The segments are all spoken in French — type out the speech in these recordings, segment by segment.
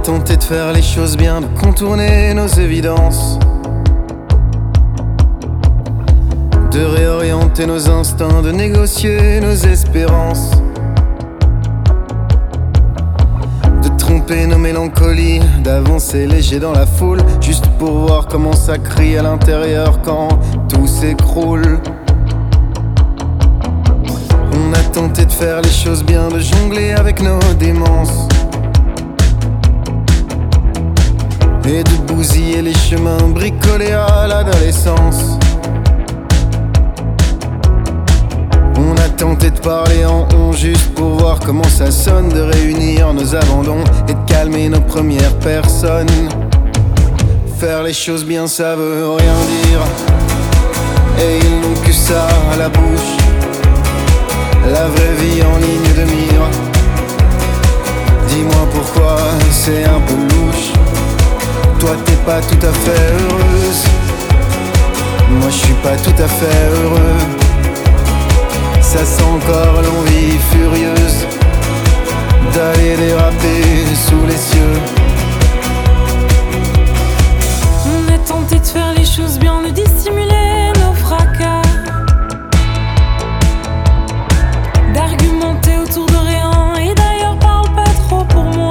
tenté de faire les choses bien, de contourner nos évidences, de réorienter nos instincts, de négocier nos espérances, de tromper nos mélancolies, d'avancer léger dans la foule, juste pour voir comment ça crie à l'intérieur quand tout s'écroule. On a tenté de faire les choses bien, de jongler avec nos démences et de bousiller les chemins bricolés à l'adolescence. On a tenté de parler en on juste pour voir comment ça sonne, de réunir nos abandons et de calmer nos premières personnes. Faire les choses bien ça veut rien dire, et ils n'ont que ça à la bouche, la vraie vie en ligne de mire. Dis-moi pourquoi c'est un peu louche, toi t'es pas tout à fait heureuse, moi je suis pas tout à fait heureux. Ça sent encore l'envie furieuse d'aller déraper sous les cieux. On a tenté de faire les choses bien, de dissimuler nos fracas, d'argumenter autour de rien, et d'ailleurs parle pas trop pour moi.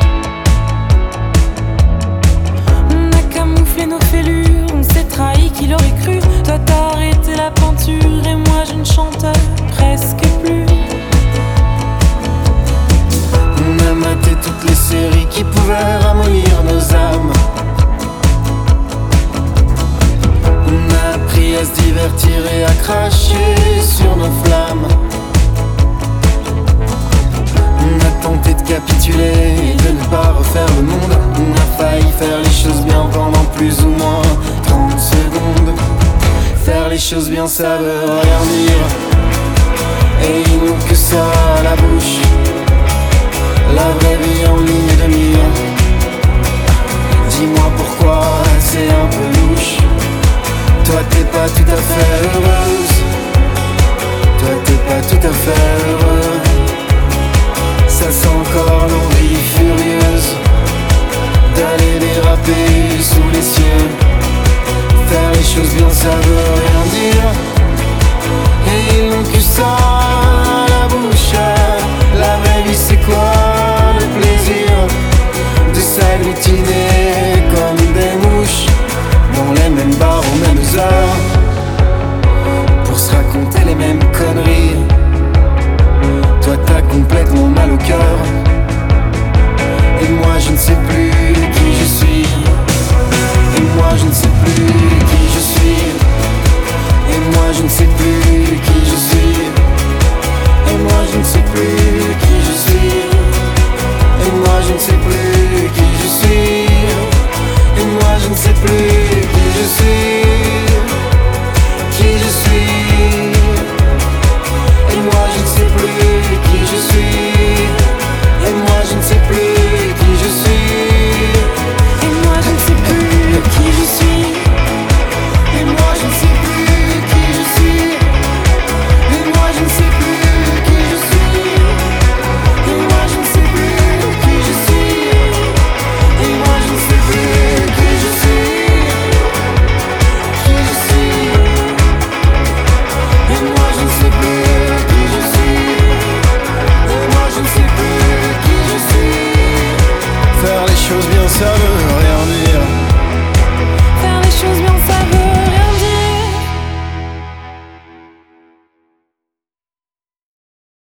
On a camouflé nos fêlures, on s'est trahi, qui l'aurait cru. Toi t'as arrêté la peinture et moi je ne chante presque plus. On a maté toutes les séries qui pouvaient ramollir nos âmes. On a appris à se divertir et à cracher sur nos flammes. On a tenté de capituler et de ne pas refaire le monde. On a failli faire les choses bien pendant plus ou moins 30 secondes. Faire les choses bien ça veut rien dire, et ils n'ont que ça à la bouche, la vraie vie en ligne de mire. Dis-moi pourquoi c'est un peu louche, toi t'es pas tout à fait heureuse, toi t'es pas tout à fait heureux. Ça sent encore l'envie furieuse d'aller déraper sous les cieux. Faire les choses bien ça veut rien dire, et ils n'ont que ça à la bouche. La vraie vie c'est quoi? Le plaisir de s'agglutiner comme des mouches dans les mêmes bars aux mêmes heures, pour se raconter les mêmes conneries. Toi t'as complètement mal au cœur, et moi je ne sais plus qui je suis, et moi je ne sais plus qui je suis, et moi je ne sais plus